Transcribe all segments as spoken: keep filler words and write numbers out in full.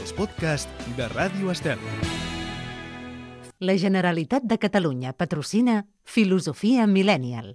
els podcasts de Ràdio Estel. La Generalitat de Catalunya patrocina Filosofia Millennial.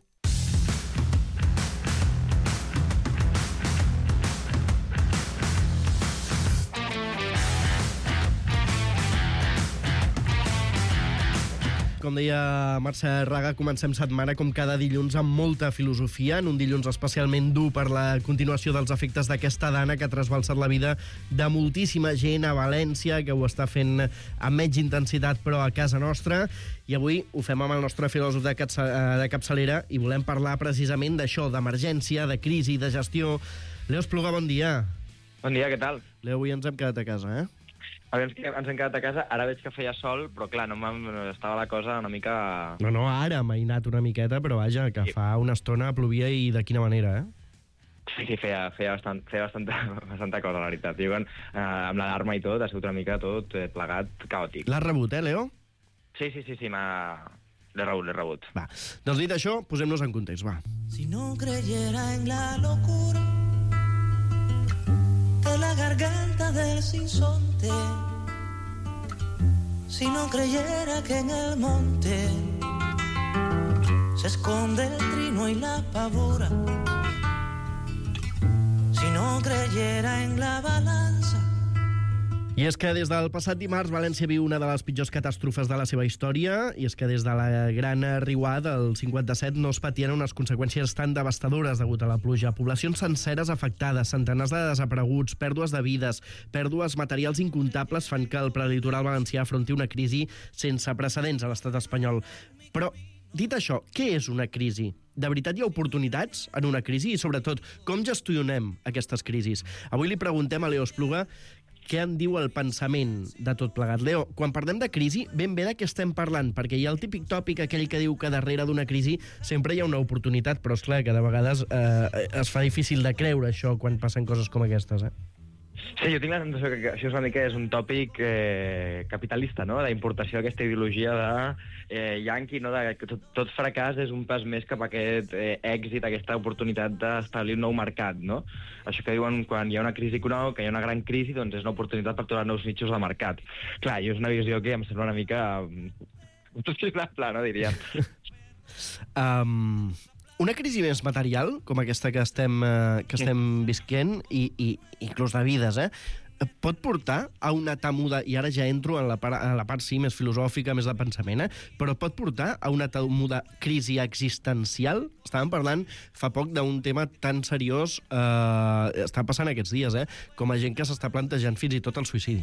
Com deia Mercè Raga, comencem setmana com cada dilluns amb molta filosofia, en un dilluns especialment dur per la continuació dels efectes d'aquesta dana que ha trasbalsat la vida de moltíssima gent a València, que ho està fent amb menys intensitat però a casa nostra, i avui ho fem amb el nostre filòsof de, de capçalera i volem parlar precisament d'això, d'emergència, de crisi, de gestió. Leo Espluga, bon dia. Bon dia, què tal? Leo, avui ens hem quedat a casa, eh? Ens hem quedat a casa, ara veig que feia sol, però clar, no estava la cosa una mica... No, no, ara m'ha mainat una miqueta, però vaja, que fa una estona plovia i de quina manera, eh? Sí, sí, feia, feia, bastant, feia bastanta, bastanta cosa, la veritat. Jo, eh, amb l'alarma i tot, ha sigut una mica tot eh, plegat, caòtic. L'has rebut, eh, Leo? Sí, sí, sí, sí, m'ha... L'he rebut, l'he rebut. Va, doncs dit això, posem-nos en context, va. Si no creyera en la locura de la garganta del sinsonte, si no creyera que en el monte se esconde el trino y la pavora, si no creyera en la balanza. I és que des del passat dimarts València viu una de les pitjors catàstrofes de la seva història, i és que des de la gran riuada del cinquanta-set no es patien unes conseqüències tan devastadores degut a la pluja. Poblacions senceres afectades, centenars de desapareguts, pèrdues de vides, pèrdues materials incomptables fan que el prelitoral valencià afronti una crisi sense precedents a l'estat espanyol. Però, dit això, què és una crisi? De veritat hi ha oportunitats en una crisi? I, sobretot, com gestionem aquestes crisis? Avui li preguntem a Leo Espluga què en diu el pensament de tot plegat. Leo, quan parlem de crisi, ben bé de què estem parlant? Perquè hi ha el típic tòpic aquell que diu que darrere d'una crisi sempre hi ha una oportunitat, però, esclar, que de vegades eh, es fa difícil de creure això quan passen coses com aquestes, eh? Sí, jo tinc la sensació que això és una mica és un tòpic eh, capitalista, no?, d'importació d'aquesta ideologia de eh, yanqui, no?, de que tot, tot fracàs és un pas més cap a aquest eh, èxit, aquesta oportunitat d'establir un nou mercat, no? Això que diuen quan hi ha una crisi econòmica, que hi ha una gran crisi, doncs és una oportunitat per trobar nous nichos de mercat. Clar, i és una visió que em sembla una mica... pla, no, diria. Um... Una crisi més material, com aquesta que estem, eh, que estem visquent, i, i inclús de vides, eh, pot portar a una temuda, i ara ja entro en la part, en la part sí, més filosòfica, més de pensament, eh, però pot portar a una temuda crisi existencial? Estàvem parlant fa poc d'un tema tan seriós, eh, està passant aquests dies, eh, com a gent que s'està plantejant fins i tot el suïcidi.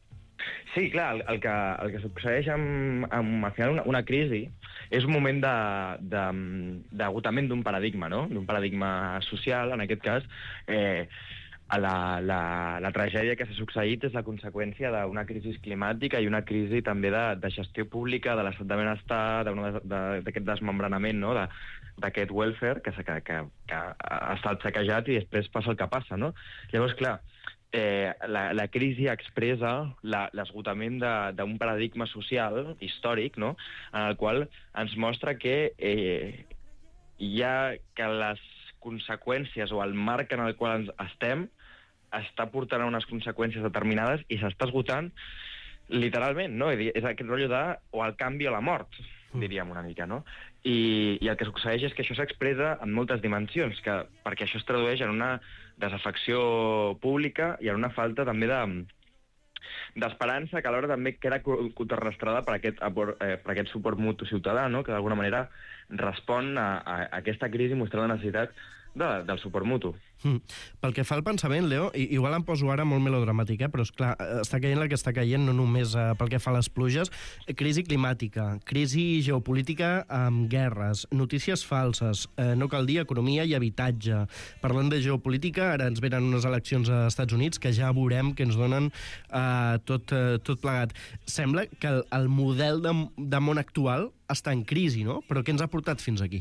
Sí, clar, el, el, que, el que succeeix amb, amb al final una, una crisi és un moment d'agotament d'un paradigma, no? D'un paradigma social, en aquest cas. Eh, la, la, la tragèdia que s'ha succeït és la conseqüència d'una crisi climàtica i una crisi també de, de gestió pública, de l'estat de benestar, d'aquest desmembranament, no?, d'aquest welfare que, que, que, que ha estat saquejat i després passa el que passa, no? Llavors, clar, Eh, la, la crisi expressa l'esgotament d'un paradigma social històric, no?, en el qual ens mostra que eh, hi ha que les conseqüències o el marc en el qual ens estem està portant a unes conseqüències determinades i s'està esgotant literalment, no? És aquest rotllo de o el canvi o la mort, diríem una mica, no? I, i el que succeeix és que això s'expressa en moltes dimensions, que, perquè això es tradueix en una desafecció pública i en una falta també de d'esperança, que alhora també queda contrarrestada per aquest, eh, per aquest suport mutu ciutadà, no?, que d'alguna manera respon a, a, a aquesta crisi mostrant la necessitat de, del suport mutu. Mm. Pel que fa al pensament, Leo, i, igual em poso ara molt melodramàtic, eh? Però esclar, està caient la que està caient, no només eh, pel que fa a les pluges, crisi climàtica, crisi geopolítica amb guerres, notícies falses, eh, no cal dir economia i habitatge. Parlant de geopolítica, ara ens venen unes eleccions als Estats Units que ja veurem que ens donen eh, tot, eh, tot plegat. Sembla que el, el model de, de món actual està en crisi, no? Però què ens ha portat fins aquí?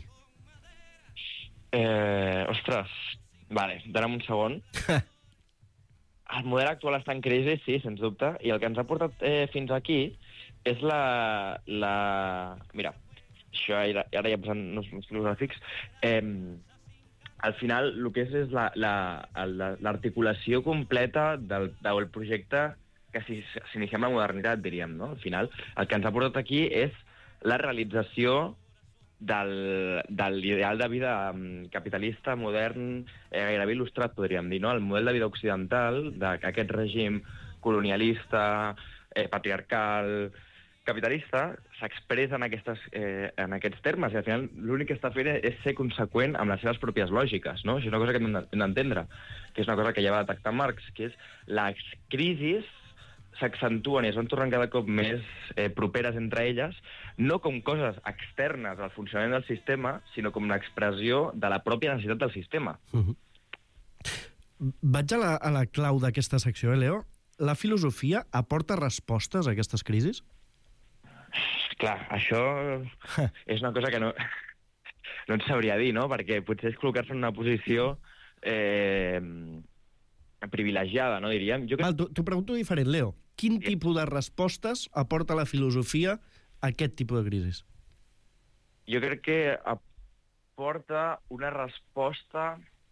Eh, ostres, vale, dona'm un segon. El model actual està en crisi, sí, sens dubte, i el que ens ha portat eh, fins aquí és la... la... Mira, això ara, ara ja posant uns filosòfics, eh, al final el que és és l'articulació la, la, completa del, del projecte que si s'iniciem la modernitat, diríem, no? Al final, el que ens ha portat aquí és la realització del, de l'ideal de vida capitalista, modern, eh, gairebé il·lustrat, podríem dir, no? El model de vida occidental, d'aquest règim colonialista, eh, patriarcal, capitalista, s'expressa en, aquestes, eh, en aquests termes, i al final l'únic que està fent és ser conseqüent amb les seves pròpies lògiques, no? Això és una cosa que hem d'entendre, que és una cosa que ja va detectar Marx, que és les crisis s'accentuen i es van tornant cada cop més eh, properes entre elles, no com coses externes al funcionament del sistema, sinó com l'expressió de la pròpia necessitat del sistema. Uh-huh. Vaig a la, a la clau d'aquesta secció, eh, Leo? La filosofia aporta respostes a aquestes crisis? Clar, això és una cosa que no, no et sabria dir, no? Perquè potser és col·locar-se en una posició eh, privilegiada, no diríem? Jo que... Val, t'ho pregunto diferent, Leo. Quin sí. tipus de respostes aporta la filosofia a aquest tipus de crisis? Jo crec que aporta una resposta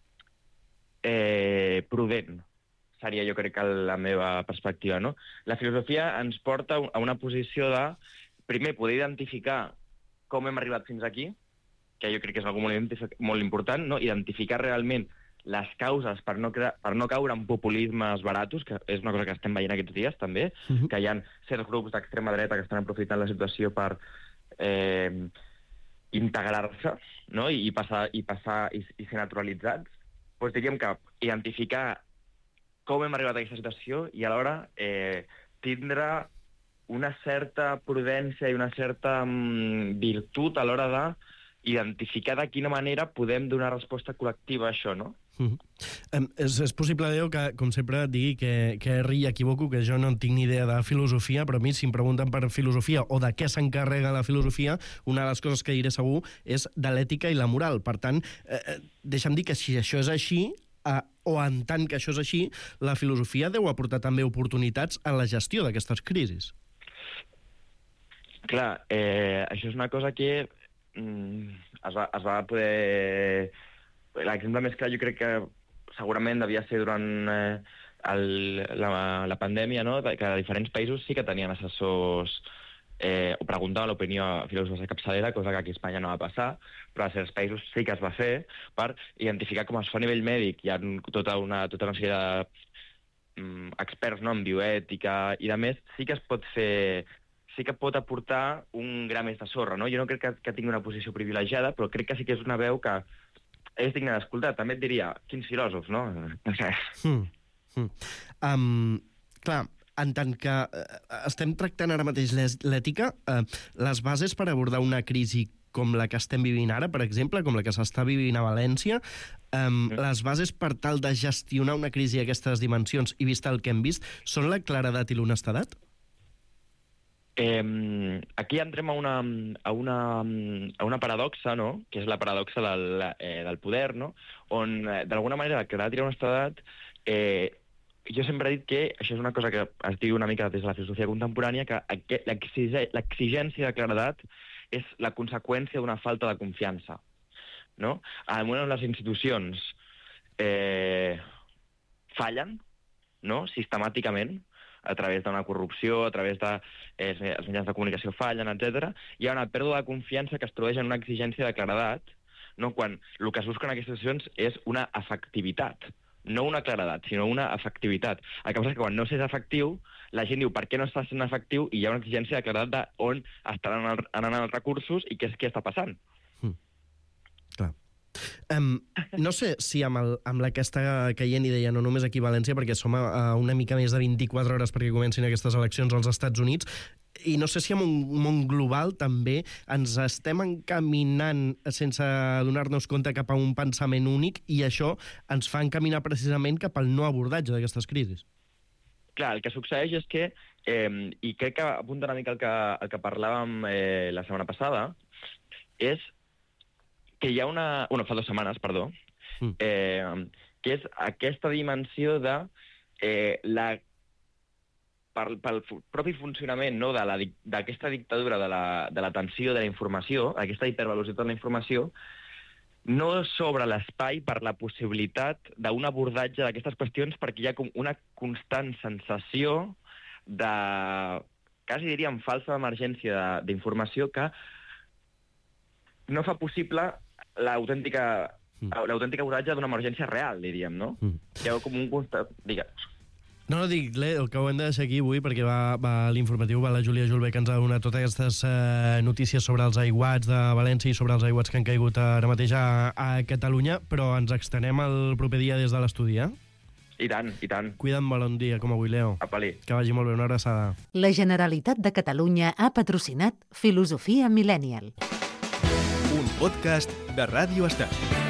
eh, prudent, seria jo crec que la meva perspectiva, no? La filosofia ens porta a una posició de, primer, poder identificar com hem arribat fins aquí, que jo crec que és algo molt, molt important, no? Identificar realment les causes per no, cre... per no caure en populismes baratos, que és una cosa que estem veient aquests dies, també, uh-huh. que hi ha certs grups d'extrema dreta que estan aprofitant la situació per eh, integrar-se, no? I, i passar, i, passar i, i ser naturalitzats. Doncs diríem que identificar com hem arribat a aquesta situació i alhora eh, tindre una certa prudència i una certa mm, virtut a l'hora d'identificar de quina manera podem donar resposta col·lectiva a això, no? Mm-hmm. Um, és, és possible, Déu, que, com sempre, et digui que, que erri i equivoco, que jo no en tinc ni idea de filosofia, però a mi, si em pregunten per filosofia o de què s'encarrega la filosofia, una de les coses que diré segur és de l'ètica i la moral. Per tant, eh, deixa'm dir que si això és així, eh, o en tant que això és així, la filosofia deu aportar també oportunitats en la gestió d'aquestes crisis. Clar, eh, això és una cosa que mm, es, va, es va poder... L'exemple més clar jo crec que segurament devia ser durant eh, el, la, la pandèmia, no? Que a diferents països sí que tenien assessors eh, o preguntaven l'opinió a filòsofs de capçalera, cosa que aquí a Espanya no va passar, però a certs països sí que es va fer per identificar com es fa a nivell mèdic. Hi ha tota una, tota una sèrie de mm, experts, no?, en bioètica i de més, sí que es pot fer... sí que pot aportar un gra més de sorra, no? Jo no crec que, que tingui una posició privilegiada, però crec que sí que és una veu que és digna d'escoltar. També et diria, quins filòsofs, no? Mm. Mm. Um, clar, en tant que uh, estem tractant ara mateix l'ètica, uh, les bases per abordar una crisi com la que estem vivint ara, per exemple, com la que s'està vivint a València, um, mm. les bases per tal de gestionar una crisi d'aquestes dimensions i vist el que hem vist, són la claredat i l'honestedat? Eh, aquí entrem a una, a una, a una paradoxa, no?, que és la paradoxa del, eh, del poder, no?, on, eh, d'alguna manera, la claredat i l'honestedat, eh, jo sempre he dit que això és una cosa que es diu una mica des de la filosofia contemporània, que l'exigència de claredat és la conseqüència d'una falta de confiança, no? Al moment on les institucions eh, fallen, no?, sistemàticament, a través d'una corrupció, a través de eh, els mitjans de comunicació fallen, etcètera, hi ha una pèrdua de confiança que es tradueix en una exigència de claredat, no? Quan el que es busca en aquestes situacions és una efectivitat, no una claredat, sinó una efectivitat. El que passa és que quan no s'és efectiu, la gent diu per què no està sent efectiu i hi ha una exigència de claredat d'on estan anant els recursos i què és què està passant. Mm. Clar. Um, no sé si amb, el, amb la que està caient i deia no només aquí a València, perquè som a, a una mica més de vint-i-quatre hores perquè comencin aquestes eleccions als Estats Units, i no sé si en un món global també ens estem encaminant sense donar-nos compte cap a un pensament únic i això ens fa encaminar precisament cap al no abordatge d'aquestes crisis. Clar, el que succeeix és que, eh, i crec que apunta una mica el que, el que parlàvem eh, la setmana passada, és que hi ha una... Bueno, fa dues setmanes, perdó. Mm. Eh, que és aquesta dimensió de eh, la... Pel, pel propi funcionament, no?, d'aquesta dictadura de l'atenció, de, de la informació, aquesta hipervelocitat de la informació, no s'obre l'espai per la possibilitat d'un abordatge d'aquestes qüestions perquè hi ha com una constant sensació de, quasi diríem, falsa emergència d'informació que no fa possible l'autèntica mm. l'autèntic abordatge d'una emergència real, diríem, no? Mm. Hi ha com un constat... Digues. No, no, dic, el que ho hem de deixar aquí avui, perquè va, va l'informatiu, va la Júlia Julbé, que ens ha donat totes aquestes eh, notícies sobre els aiguats de València i sobre els aiguats que han caigut ara mateix a, a Catalunya, però ens extenem el proper dia des de l'estudi, eh? I tant, i tant. Cuida't molt un dia, com avui, Leo. Apa-li. Que vagi molt bé, una abraçada. La Generalitat de Catalunya ha patrocinat Filosofia Millennial. Un podcast de Ràdio Estel.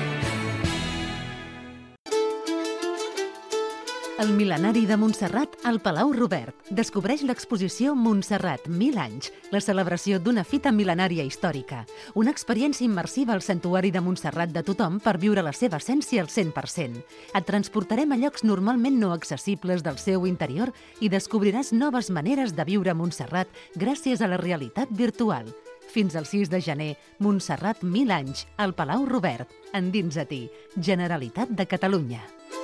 El mil·lenari de Montserrat al Palau Robert. Descobreix l'exposició Montserrat, mil anys, la celebració d'una fita mil·lenària històrica. Una experiència immersiva al santuari de Montserrat de tothom per viure la seva essència al cent per cent. Et transportarem a llocs normalment no accessibles del seu interior i descobriràs noves maneres de viure a Montserrat gràcies a la realitat virtual. Fins al sis de gener, Montserrat, mil anys, al Palau Robert. Endins a ti, Generalitat de Catalunya.